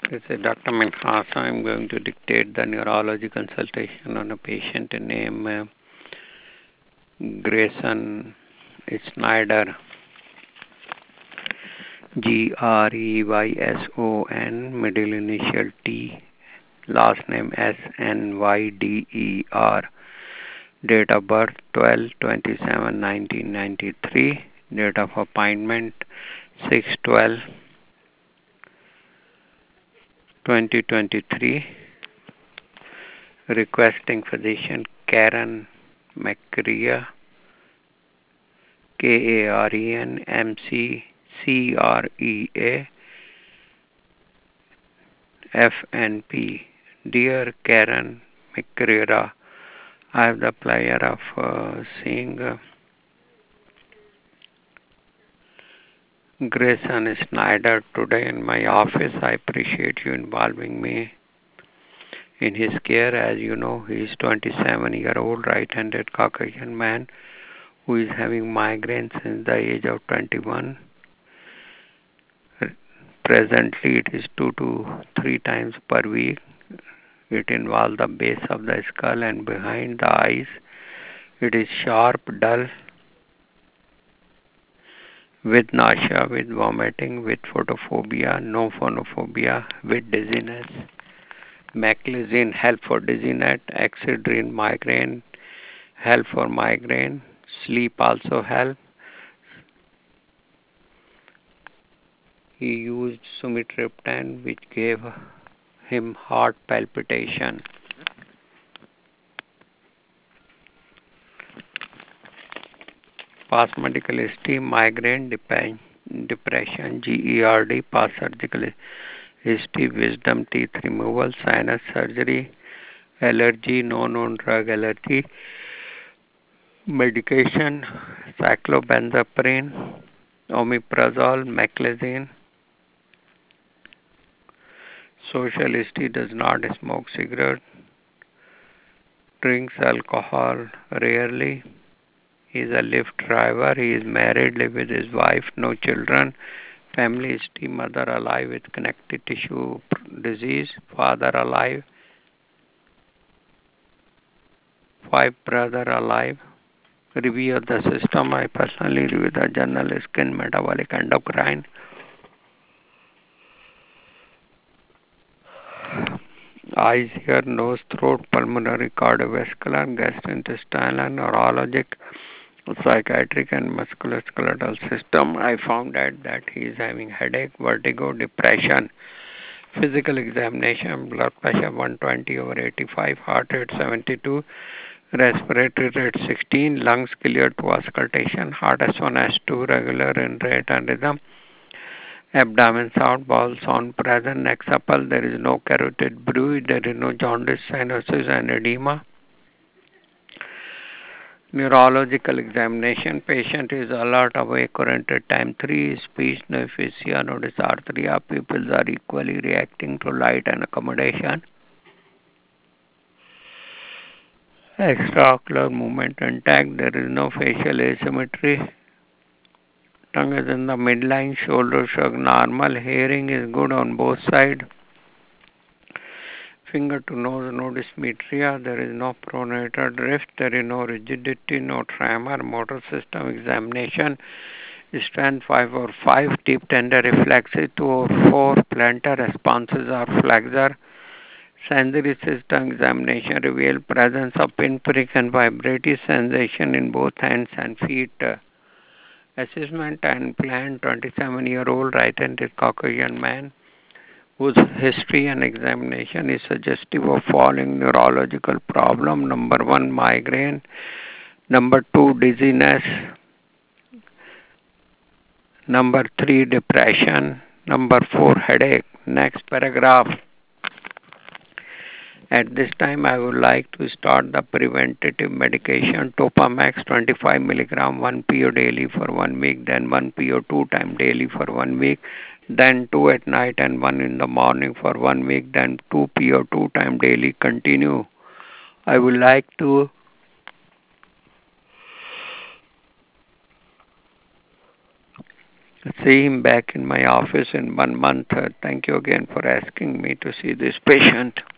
This is Dr. Minhas. I'm going to dictate the neurology consultation on a patient named Grayson Snyder, Greyson, middle initial T, last name Snyder, date of birth 12/27/1993, date of appointment 6/12/2023, requesting physician Karen McCrea, Karen McCrea, FNP. Dear Karen McCrea, I have the pleasure of seeing Grayson Snyder today in my office. I appreciate you involving me in his care. As you know, he is 27-year-old right-handed Caucasian man who is having migraine since the age of 21. Presently, it is 2 to 3 times per week. It involves the base of the skull and behind the eyes. It is sharp, dull, with nausea, with vomiting, with photophobia, no phonophobia, with dizziness. Meclizine help for dizziness, Excedrin migraine help for migraine, sleep also help. He used sumatriptan, which gave him heart palpitation. Past medical history, migraine, depression, GERD, past surgical history, wisdom teeth removal, sinus surgery, allergy, no known drug allergy, medication, cyclobenzaprine, omeprazole, meclizine. Social history, does not smoke cigarette, drinks alcohol rarely. He is a Lyft driver. He is married, live with his wife, no children. Family history, mother alive with connective tissue disease, father alive, 5 brother alive. Review of the system, I personally review the journal skin, metabolic, endocrine. Eyes, ear, nose, throat, pulmonary, cardiovascular, gastrointestinal, neurologic, psychiatric and musculoskeletal system. I found out that he is having headache, vertigo, depression. Physical examination, blood pressure 120/85, heart rate 72, respiratory rate 16, lungs clear to auscultation, heart S1, S2 regular in rate and rhythm, abdomen sound, bowel sound present, neck supple, there is no carotid bruise, there is no jaundice, cyanosis and edema. Neurological examination, patient is alert, awake, current at time 3, speech, no aphasia, no dysarthria, pupils are equally reacting to light and accommodation. Extraocular movement intact, there is no facial asymmetry. Tongue is in the midline, shoulder shrug normal, hearing is good on both sides. Finger to nose, no dysmetria, there is no pronator drift, there is no rigidity, no tremor, motor system examination, strength 5/5, deep tender reflexes 2/4, plantar responses are flexor. Sensory system examination revealed presence of pinprick and vibratory sensation in both hands and feet. Assessment and plan, 27-year-old right-handed Caucasian man whose history and examination is suggestive of following neurological problem. Number 1, migraine. Number 2, dizziness. Number 3, depression. Number 4, headache. Next paragraph. At this time, I would like to start the preventative medication Topamax 25 mg 1 PO daily for 1 week, then 1 PO 2 times daily for 1 week, then 2 at night and 1 in the morning for 1 week, then 2 PO 2 times daily. Continue. I would like to see him back in my office in 1 month. Thank you again for asking me to see this patient.